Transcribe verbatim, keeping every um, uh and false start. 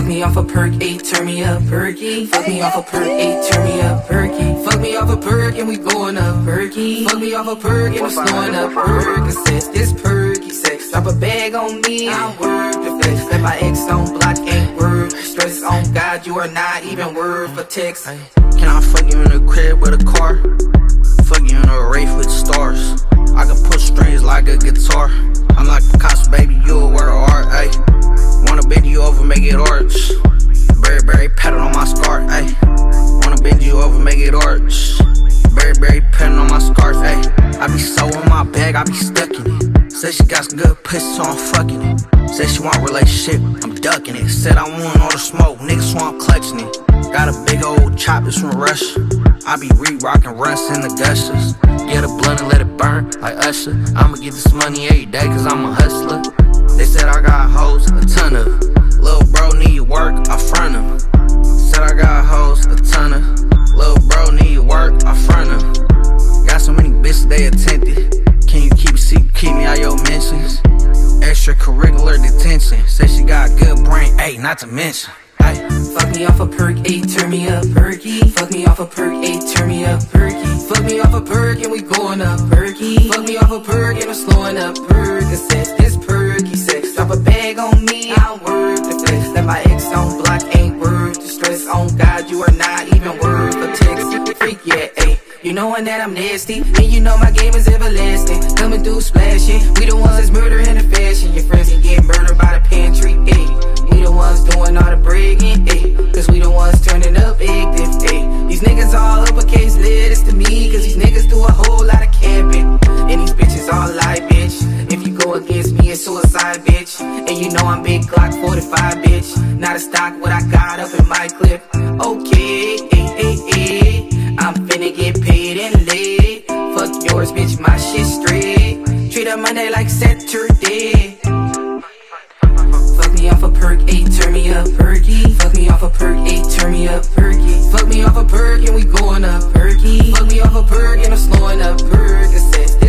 me off a perk, ayy, turn me up, perky. Fuck me off a perk, ayy, turn me up, perky. Fuck me off a perk and we going up, perky. Fuck me off a perk and I'm slowing up, Percocets. This perky sex, drop a bag on me, I work the flex. Let my ex on block, ain't worth stress. On God, you are not even worth a text. Can I fuck you in the crib with a car? Fuck you in a Wraith with stars. I can push strings like a guitar. I'm like Picasso, baby, you a work of art, ayy. Wanna bend you over, make it arch. Berry, berry, pattern on my scarf, ayy. Wanna bend you over, make it arch. Berry, berry, pattern on my scarf, ayy. I be so in my bag, I be stuck in it. Said she got some good pussy, so I'm fucking it. Said she want a relationship, I'm ducking it. Said I want all the smoke, niggas, so I'm clutching it. Got a big old chop, it's from Russia. I be re-rockin' runs in the gushers. Get a blunt and let it burn like Usher. I'ma get this money every day cause I'm a hustler. They said I got hoes, a ton of. Lil' bro need work, I front him. Said I got hoes, a ton of. Lil' bro need work, I front him. Got so many bitches, they attentive. Can you keep it secret, keep me out your mentions? Extracurricular detention. Say she got good brain, ayy, not to mention. Fuck me off a perk, ayy, turn me up, perky. Fuck me off a perk, ayy, turn me up, perky. Fuck me off a perk and we going up, perky. Fuck me off a perk and I'm slowing up, Percocets. This perky sex, drop a bag on me, I work the flex. Let my ex on block, ain't worth the stress. On God, you are not even worth a text. Freak, yeah, ayy. You knowin' that I'm nasty, and you know my game is everlasting. Coming through splashing, we the ones that's murdering the fashion. Your friends can get murdered by the pantry, ayy. We the ones doing all the bragging, ayy. Cause we the ones turning up active, ayy. These niggas all uppercase letters to me, cause these niggas do a whole lot of capping. And these bitches all lie, bitch. If you go against me, it's suicide, bitch. And you know I'm big Glock forty-five, bitch. Not a stock, what I got up in my clip. Okay, ayy, ayy, ayy. I'm finna get paid and laid. Fuck yours, bitch, my shit straight. Treat a Monday like Saturday. Fuck me off a perk, ayy, turn me up, perky. Fuck me off a perk, ayy, turn me up, perky. Fuck me off a perk and we going up, perky. Fuck me off a perk and I'm slowing up, Percocets.